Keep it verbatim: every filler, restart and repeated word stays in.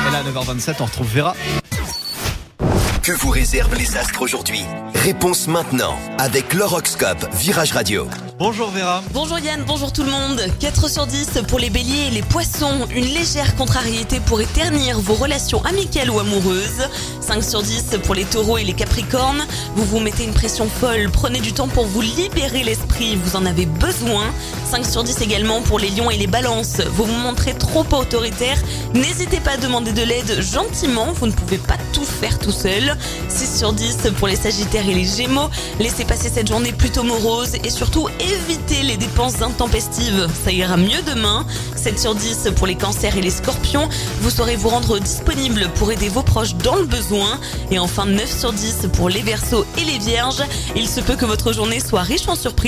Et là, à neuf heures vingt-sept, on retrouve Vera. Que vous réservent les astres aujourd'hui? Réponse maintenant avec l'horoscope Virage Radio. Bonjour Vera. Bonjour Yann, bonjour tout le monde. quatre sur dix pour les béliers et les poissons. Une légère contrariété pourrait ternir vos relations amicales ou amoureuses. cinq sur dix pour les taureaux et les capricornes. Vous vous mettez une pression folle. Prenez du temps pour vous libérer l'esprit, vous en avez besoin. cinq sur dix également pour les lions et les balances. Vous vous montrez trop autoritaire. N'hésitez pas à demander de l'aide gentiment. Vous ne pouvez pas tout faire tout seul. six sur dix pour les sagittaires et les gémeaux. Laissez passer cette journée plutôt morose et surtout évitez les dépenses intempestives. Ça ira mieux demain. sept sur dix pour les cancers et les scorpions. Vous saurez vous rendre disponible pour aider vos proches dans le besoin. Et enfin neuf sur dix pour les verseaux et les vierges. Il se peut que votre journée soit riche en surprises.